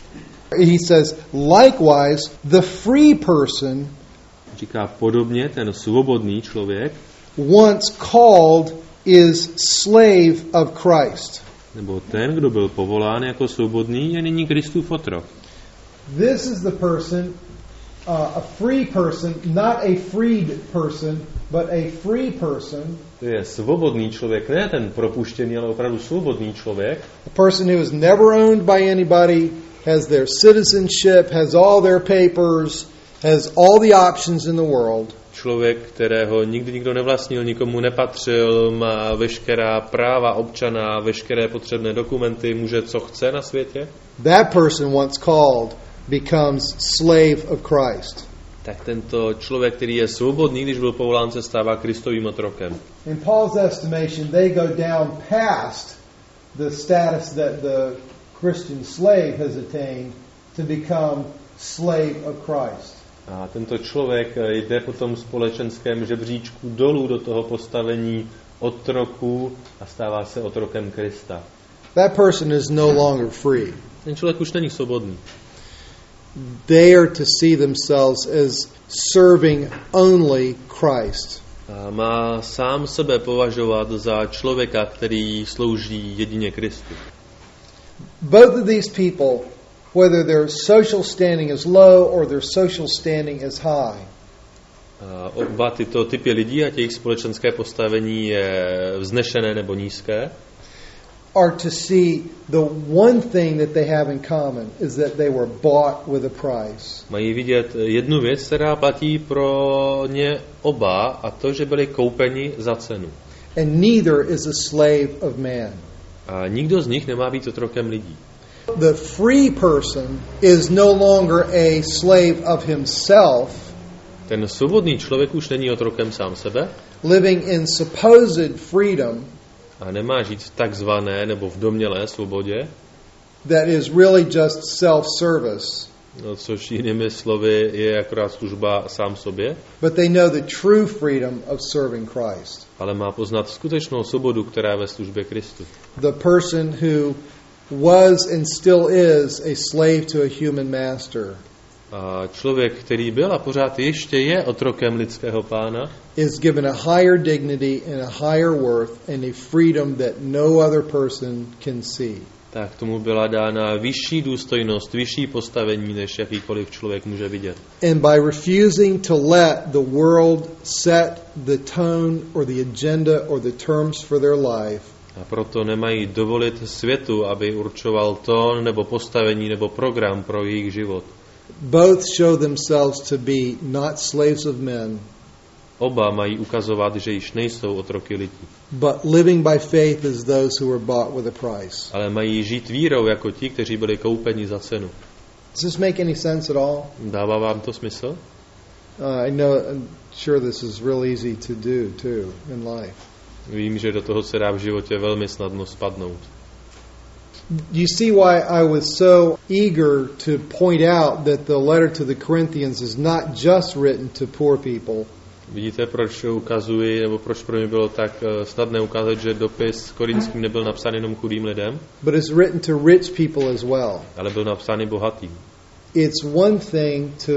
He says, likewise, the free person, říká podobně ten svobodný člověk, once called is slave of Christ. Nebo ten, kdo byl povolán jako svobodný, je nyní Kristův otrok. This is the person, uh, a free person, not a freed person, but a free person. To je svobodný člověk, ne ten propuštěný, ale opravdu svobodný člověk. A person who is never owned by anybody, has their citizenship, has all their papers, has all the options in the world. Člověk, kterého nikdy nikdo nevlastnil, nikomu nepatřil, má veškerá práva občana, veškeré potřebné dokumenty, může co chce na světě. That person once called becomes slave of Christ. Tak tento člověk, který je svobodný, když byl povolán, se stává Kristovým otrokem. In Paul's estimation, they go down past the status that the Christian slave has attained to become slave of Christ. A tento člověk jde po tom společenském žebříčku dolů do toho postavení otroku a stává se otrokem Krista. That person is no longer free. Ten člověk už není svobodný. They are to see themselves as serving only Christ. A má sám sebe považovat za člověka, který slouží jedině Kristu. Both of these people, whether their social standing is low or their social standing is high, a oba tyto typy lidí a jejich společenské postavení je vznešené nebo nízké, are to see the one thing that they have in common is that they were bought with a price. Mají vidět jednu věc, která platí pro ně oba, a to, že byli koupeni za cenu. And neither is a slave of man. A nikdo z nich nemá být otrokem lidí. The free person is no longer a slave of himself, Ten svobodný člověk už není otrokem sám sebe living in supposed freedom a nemá žít v takzvané nebo v domnělé svobodě, that is really just self-service. no, což jinými slovy je akorát služba sám sobě, But they know the true freedom of serving Christ. ale má poznat skutečnou svobodu, která je ve službě Kristu. The person who was and still is a slave to a human master A člověk, který byl a pořád ještě je otrokem lidského pána, is given a higher dignity and a higher worth and a freedom that no other person can see. tak tomu byla dána vyšší důstojnost, vyšší postavení, než jakýkoliv člověk může vidět. And by refusing to let the world set the tone or the agenda or the terms for their life, A proto nemají dovolit světu, aby určoval tón nebo postavení nebo program pro jejich život. both show themselves to be not slaves of men, Oba mají ukazovat, že již nejsou otroky lidí, but living by faith as those who were bought with a price. ale mají žít vírou jako ti, kteří byli koupeni za cenu. Does this make any sense at all? Dává vám to smysl? Uh, I know, I'm sure this is real easy to do too in life. Vím, že do toho se dá v životě velmi snadno spadnout. You see why I was so eager to point out that the letter to the Corinthians is not just written to poor people, Vidíte, proč ukazuji, nebo proč pro mě bylo tak snadné ukázat, že dopis korinským nebyl napsán jenom chudým lidem, but is written to rich people as well. ale byl napsán i bohatým. It's one thing to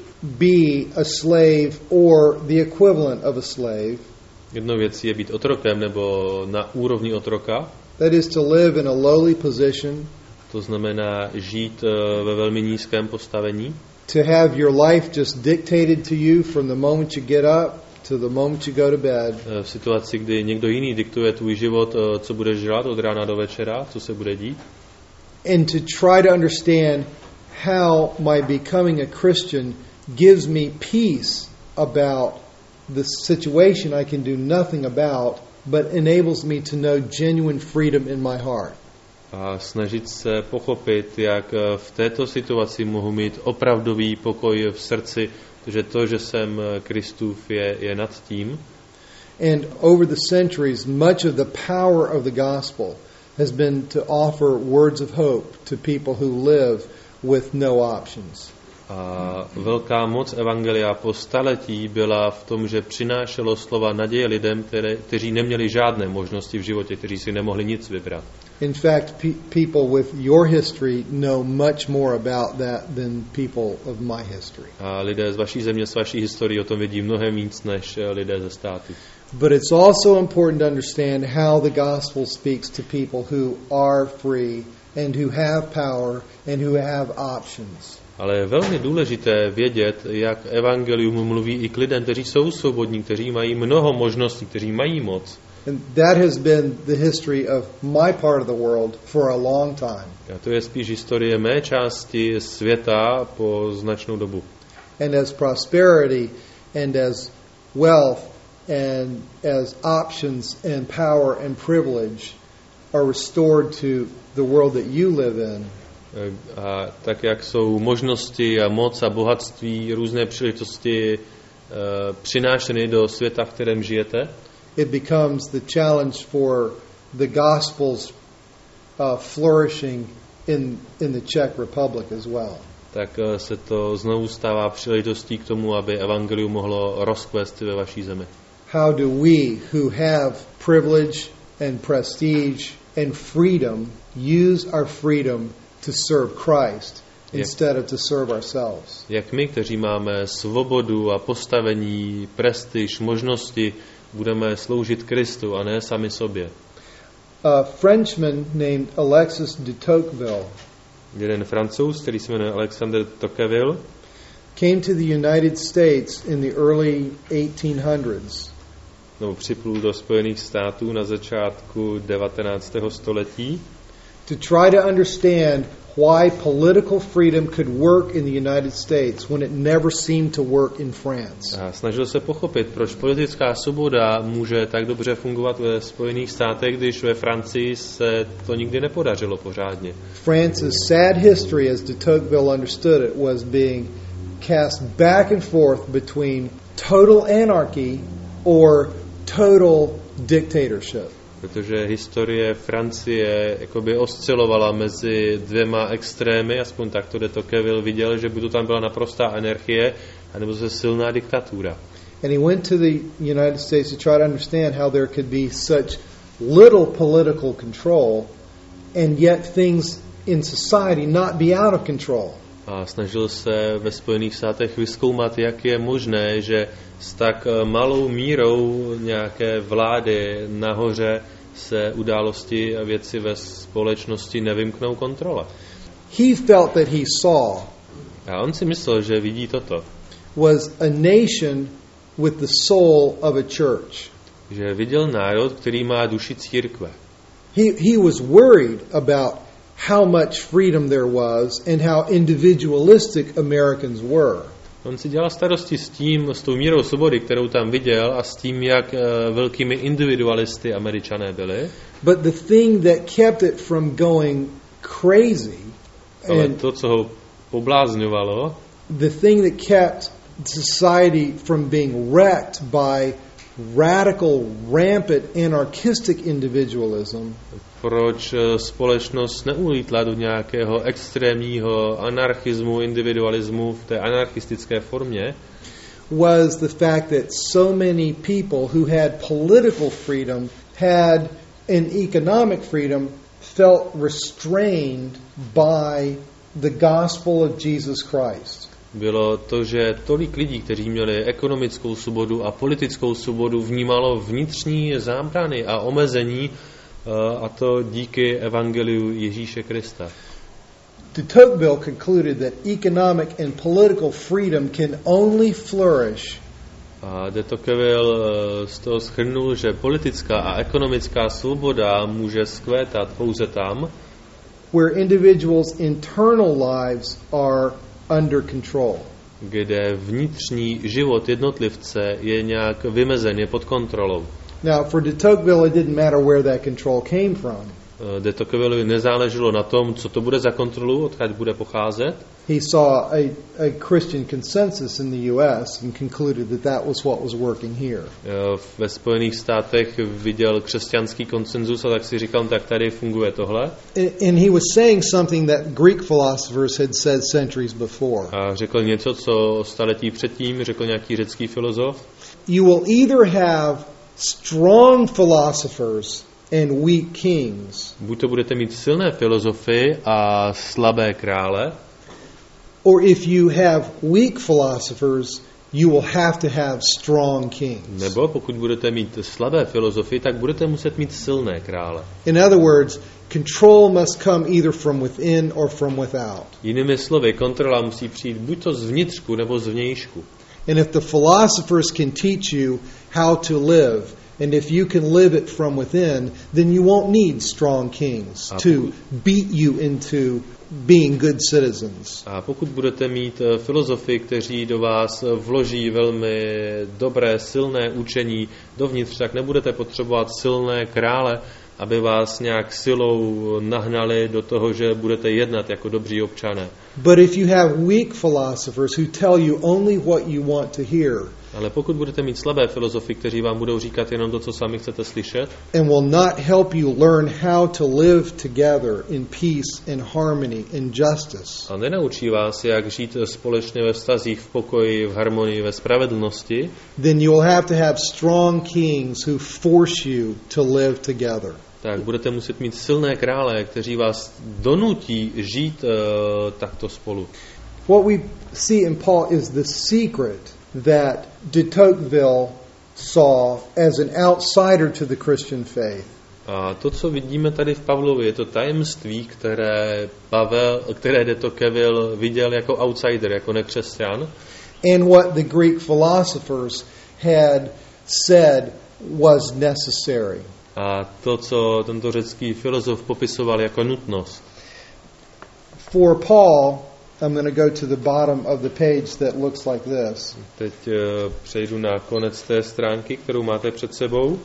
be a slave or the equivalent of a slave, Jednou věcí je být otrokem nebo na úrovni otroka, that is to live in a lowly position, to znamená žít ve velmi nízkém postavení, to have your life just dictated to you from the moment you get up to the moment you go to bed, v situaci, kdy někdo jiný diktuje tvůj život, co budeš dělat od rána do večera, co se bude dít. and to try to understand how my becoming a Christian gives me peace about the situation I can do nothing about, but enables me to know genuine freedom in my heart. A snažit se pochopit, jak v této situaci mohu mít opravdový pokoj v srdci, že to, že jsem Kristův, je, je nad tím. And over the centuries, much of the power of the gospel has been to offer words of hope to people who live with no options. A velká moc evangelia po staletí byla v tom, že přinášelo slova naděje lidem, které, kteří neměli žádné možnosti v životě, kteří si nemohli nic vybrat. In fact, pe- people with your history know much more about that than people of my history. A lidé z vaší země, z vaší historie o tom vědí mnohem víc než lidé ze státu. But it's also important to understand how the gospel speaks to people who are free and who have power and who have options. Ale je velmi důležité vědět, jak evangelium mluví i k lidem, kteří jsou svobodní, kteří mají mnoho možností, kteří mají moc. And that has been the history of my part of the world for a long time. A to je spíš historie mé části světa po značnou dobu. And as prosperity and as wealth and as options and power and privilege are restored to the world that you live in, A tak, jak jsou možnosti a moc a bohatství, různé příležitosti uh, přinášeny do světa, v kterém žijete, it becomes the challenge for the gospel's uh, flourishing in in the Czech Republic as well. tak uh, se to znovu stává příležitostí k tomu, aby evangelium mohlo rozkvést ve vaší zemi. How do we who have privilege and prestige and freedom use our freedom to serve Christ instead of to serve ourselves? Jak my, kteří máme svobodu a postavení, prestiž, možnosti, budeme sloužit Kristu a ne sami sobě. A Frenchman named Alexis de Tocqueville Jeden Francouz, který se jmenuje Alexander Tocqueville, came to the United States in the early eighteen hundreds. No, připlul do Spojených států na začátku devatenáctého století, to try to understand why political freedom could work in the United States when it never seemed to work in France. A snažil se pochopit, proč politická svoboda může tak dobře fungovat ve Spojených státech, když ve Francii se to nikdy nepodařilo pořádně. France's sad history, as de Tocqueville understood it, was being cast back and forth between total anarchy or total dictatorship. Protože historie Francie jakoby oscilovala mezi dvěma extrémy, aspoň tak to de Tocqueville viděl, že by to tam byla naprostá anarchie, anebo se silná diktatura. And he went to the United States to try to understand how there could be such little political control and yet things in society not be out of control. A snažil se ve Spojených státech vyzkoumat, jak je možné, že s tak malou mírou nějaké vlády nahoře se události a věci ve společnosti nevymknou kontrole. He felt that he saw A on si myslel, že vidí toto. was a nation with the soul of a church. Že viděl národ, který má duši církve. He, he was worried about how much freedom there was and how individualistic Americans were. On si dělal starosti s tím, s tou mírou svobody, kterou tam viděl, a s tím, jak uh, velkými individualisty Američané byli. But the thing that kept it from going crazy, Ale and to, co ho poblázňovalo, the thing that kept society from being wrecked by radical, rampant, anarchistic individualism, proč společnost neulítla do nějakého extrémního anarchismu, individualismu v té anarchistické formě, was the fact that so many people who had political freedom had an economic freedom felt restrained by the gospel of Jesus Christ. bylo to, že tolik lidí, kteří měli ekonomickou svobodu a politickou svobodu, vnímalo vnitřní zábrany a omezení, a to díky evangeliu Ježíše Krista. De Tocqueville concluded that economic and political freedom can only flourish A de Tocqueville z toho shrnul, že politická a ekonomická svoboda může vzkvétat pouze tam, where individuals' internal lives are under control. kde vnitřní život jednotlivce je nějak vymezen, je pod kontrolou. Now, for de Tocqueville, it didn't matter where that control came from. De Tocqueville nezáleželo na tom, co to bude za kontrolu, odkud bude pocházet. He saw a, a Christian consensus in the U S and concluded that that was what was working here. Ve Spojených státech viděl křesťanský konsenzus a tak si říkal, tak tady funguje tohle. And he was saying something that Greek philosophers had said centuries before. A řekl něco, co staletí předtím řekl nějaký řecký filozof. You will either have strong philosophers and weak kings, Buď to budete mít silné filozofy a slabé krále, or if you have weak philosophers, you will have to have strong kings. nebo pokud budete mít slabé filozofy, tak budete muset mít silné krále. In other words, control must come either from within or from without. Jinými slovy, kontrola musí přijít buď to zvnitřku nebo zvnějšku. And if the philosophers can teach you how to live, and if you can live it from within, then you won't need strong kings to beat you into being good citizens. A pokud budete mít filozofy, kteří do vás vloží velmi dobré, silné učení dovnitř, tak nebudete potřebovat silné krále, aby vás nějak silou nahnali do toho, že budete jednat jako dobří občané. But if you have weak philosophers who tell you only what you want to hear, Ale pokud budete mít slabé filozofy, kteří vám budou říkat jenom to, co sami chcete slyšet, and will not help you learn how to live together in peace and harmony and justice, a nenaučí vás, jak žít společně ve vztazích, v pokoji, v harmonii, ve spravedlnosti, then you will have to have strong kings who force you to live together. tak budete muset mít silné krále, kteří vás donutí žít uh, takto spolu. What we see in Paul is the secret that de Tocqueville saw as an outsider to the Christian faith. A to, co vidíme tady v Pavlovi, je to tajemství, které Pavel, které de Tocqueville viděl jako outsider, jako nekřesťan. And what the Greek philosophers had said was necessary. A to, co tento řecký filozof popisoval jako nutnost. For Paul, I'm going to go to the bottom of the page that looks like this. Teď uh, přejdu na konec té stránky, kterou máte před sebou.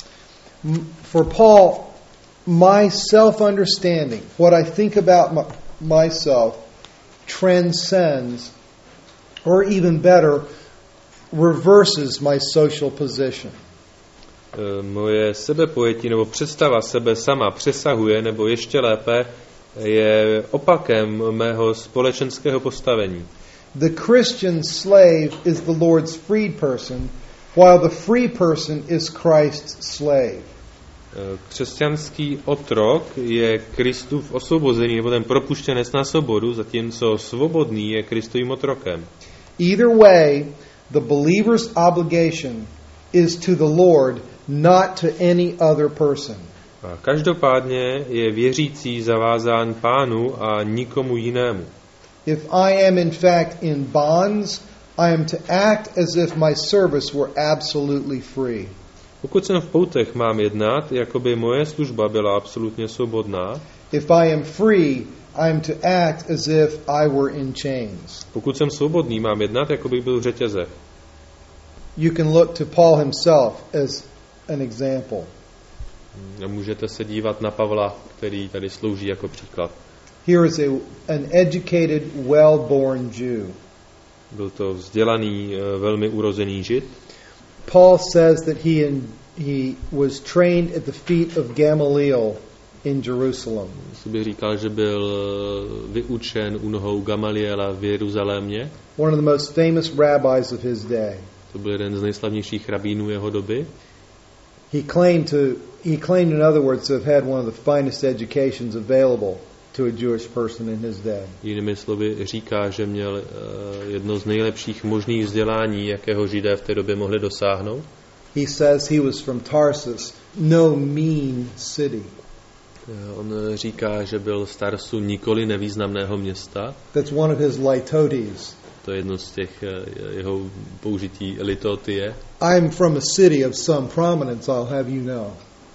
For Paul, my self-understanding, what I think about my, myself, transcends, or even better, reverses my social position. Uh, moje sebepojetí nebo představa sebe sama přesahuje, nebo ještě lépe, je opakem mého společenského postavení. The Christian slave is the Lord's freed person, while the free person is Christ's slave. Křesťanský otrok je Kristův osvobozený, nebo ten propuštěnec na svobodu, zatímco svobodný je Kristovým otrokem. Either way, the believer's obligation is to the Lord, not to any other person. A každopádně je věřící zavázán Pánu a nikomu jinému. If I am in fact in bonds, I am to act as if my service were absolutely free. Pokud jsem v poutech, mám jednat, jako by moje služba byla absolutně svobodná. If I am free, I am to act as if I were in chains. Pokud jsem svobodný, mám jednat, jako bych byl v řetězech. You can look to Paul himself as an example. A můžete se dívat na Pavla, který tady slouží jako příklad. Here is a, an educated, well-born Jew. Byl to vzdělaný, velmi urozený Žid. Paul says that he in, he was trained at the feet of Gamaliel in Jerusalem. Bych říkal, že byl vyučen u nohou Gamaliela v Jeruzalémě. One of the most famous rabbis of his day. To byl jeden z nejslavnějších rabínů jeho doby. He claimed to he claimed in other words to have had one of the finest educations available to a Jewish person in his day. Jinými slovy říká, že měl uh, jedno z nejlepších možných vzdělání, jakého Židé v té době mohli dosáhnout. He says he was from Tarsus, no mean city. On říká, že byl z Tarsu, nikoli nevýznamného města. That's one of his litotes. To je jedno z těch jeho použití litotie. I'm from a city of some prominence, I'll have you know.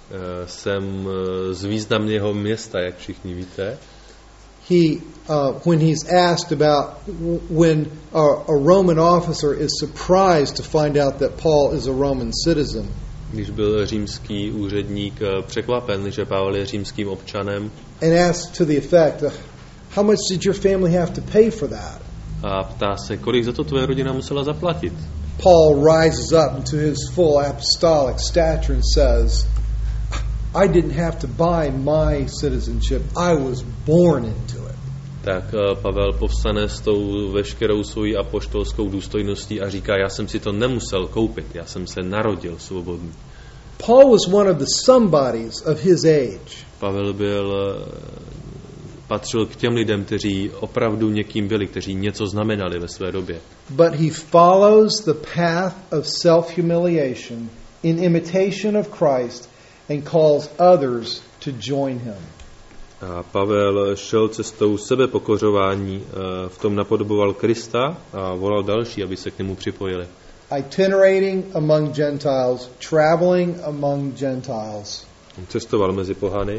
Jsem z významného města, jak všichni víte. He, uh, when he's asked about when a, a Roman officer is surprised to find out that Paul is a Roman citizen. Když byl římský úředník překvapen, že Pavel je římským občanem. And asked to the effect, uh, how much did your family have to pay for that? A ptá se, kolik za to tvoje rodina musela zaplatit. Paul rises up into his full apostolic stature and says, I didn't have to buy my citizenship. I was born into it. Tak Pavel povstane s tou veškerou svojí apoštolskou důstojností a říká, já jsem si to nemusel koupit, já jsem se narodil svobodný. Paul was one of the somebodies of his age. Pavel byl, patřil k těm lidem, kteří opravdu někým byli, kteří něco znamenali ve své době. But he follows the path of self-humiliation in imitation of Christ and calls others to join him. A Pavel šel cestou sebepokořování, v tom napodoboval Krista a volal další, aby se k němu připojili. Itinerating among Gentiles, traveling among Gentiles. Cestoval mezi pohany.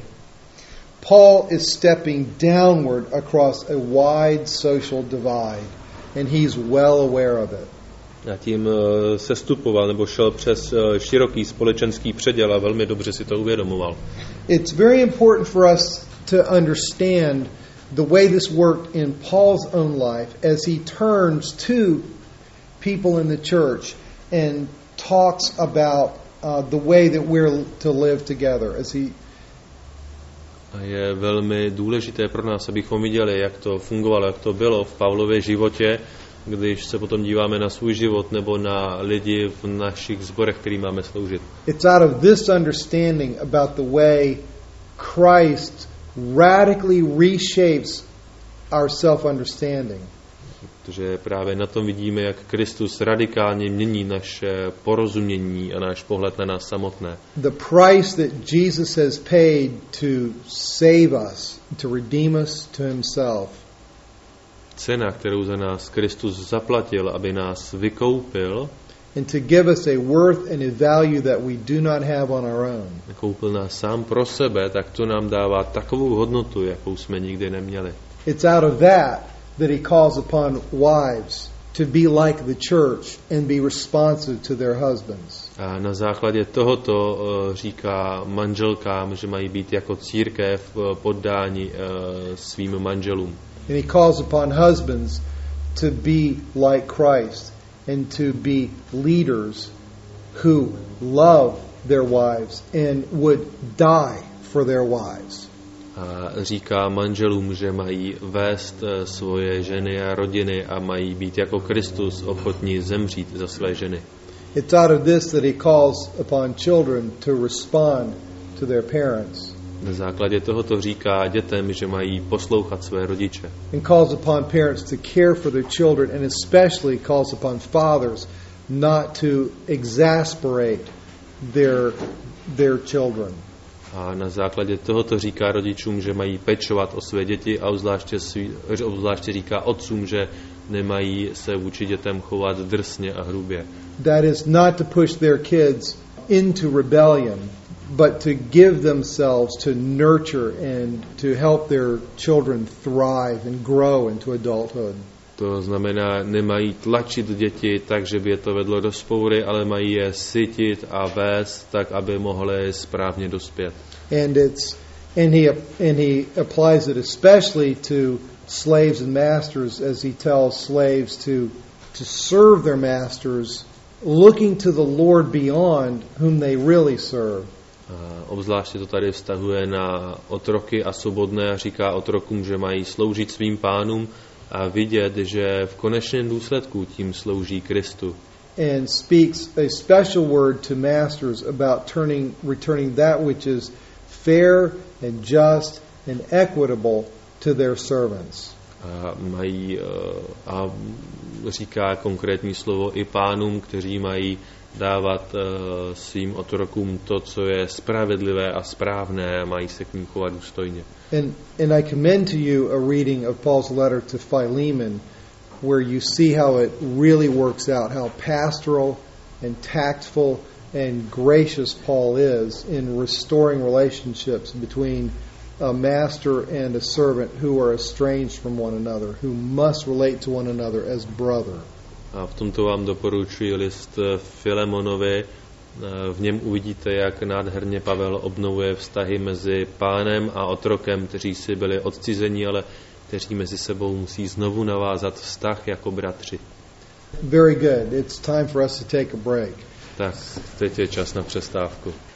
Paul is stepping downward across a wide social divide, and he's well aware of it. A tím sestupoval nebo šel přes široký společenský předěl a velmi dobře si to uvědomoval. It's very important for us to understand the way this worked in Paul's own life as he turns to people in the church and talks about uh, the way that we're to live together. As he A je velmi důležité pro nás, abychom viděli, jak to fungovalo, jak to bylo v Pavlově životě, když se potom díváme na svůj život nebo na lidi v našich sborech, kterým máme sloužit. It's out of this understanding about the way Christ radically reshapes our self-understanding. Protože právě na tom vidíme, jak Kristus radikálně mění naše porozumění a náš pohled na nás samotné. The price that Jesus has paid to save us, to redeem us to himself. Cena, kterou za nás Kristus zaplatil, aby nás vykoupil, and to give us a worth and a value that we do not have on our own. Koupil nás sám pro sebe, tak to nám dává takovou hodnotu, jakou jsme nikdy neměli. It's out of that that he calls upon wives to be like the church and be responsive to their husbands. A na základě tohoto uh, říká manželkám, že mají být jako církev uh, poddání uh, svým manželům. And he calls upon husbands to be like Christ and to be leaders who love their wives and would die for their wives. A říká manželům, že mají vést svoje ženy a rodiny a mají být jako Kristus ochotní zemřít za své ženy. It's out of this that he calls upon children to respond to their parents. Na základě tohoto říká dětem, že mají poslouchat své rodiče. And calls upon parents to care for their children, and especially calls upon fathers not to exasperate their their children. A na základě tohoto říká rodičům, že mají pečovat o své děti a obzvláště, svý, obzvláště říká otcům, že nemají se vůči dětem chovat drsně a hrubě. That is not to push their kids into rebellion, but to give themselves to nurture and to help their children thrive and grow into adulthood. To znamená, nemají tlačit děti tak, že by je to vedlo do vzpoury, ale mají je sytit a vést tak, aby mohly správně dospět. And it's and he and he applies it especially to slaves and masters as he tells slaves to to serve their masters, looking to the Lord beyond whom they really serve. A obzvláště to tady vztahuje na otroky a svobodné a říká otrokům, že mají sloužit svým pánům a vidět, že v konečném důsledku tím slouží Kristu. And speaks a special word to masters about turning, returning that which is fair and just and equitable to their servants. A mají a říká konkrétní slovo i pánům, kteří mají dávat svým otrokům to, co je spravedlivé a správné, a mají se k ním chovat důstojně. And and I commend to you a reading of Paul's letter to Philemon, where you see how it really works out, how pastoral and tactful and gracious Paul is in restoring relationships between a master and a servant who are estranged from one another, who must relate to one another as brother. A v tomto vám doporučuji list Filemonovi. V něm uvidíte, jak nádherně Pavel obnovuje vztahy mezi pánem a otrokem, kteří si byli odcizení, ale kteří mezi sebou musí znovu navázat vztah jako bratři. Very good. It's time for us to take a break. Tak, teď je čas na přestávku.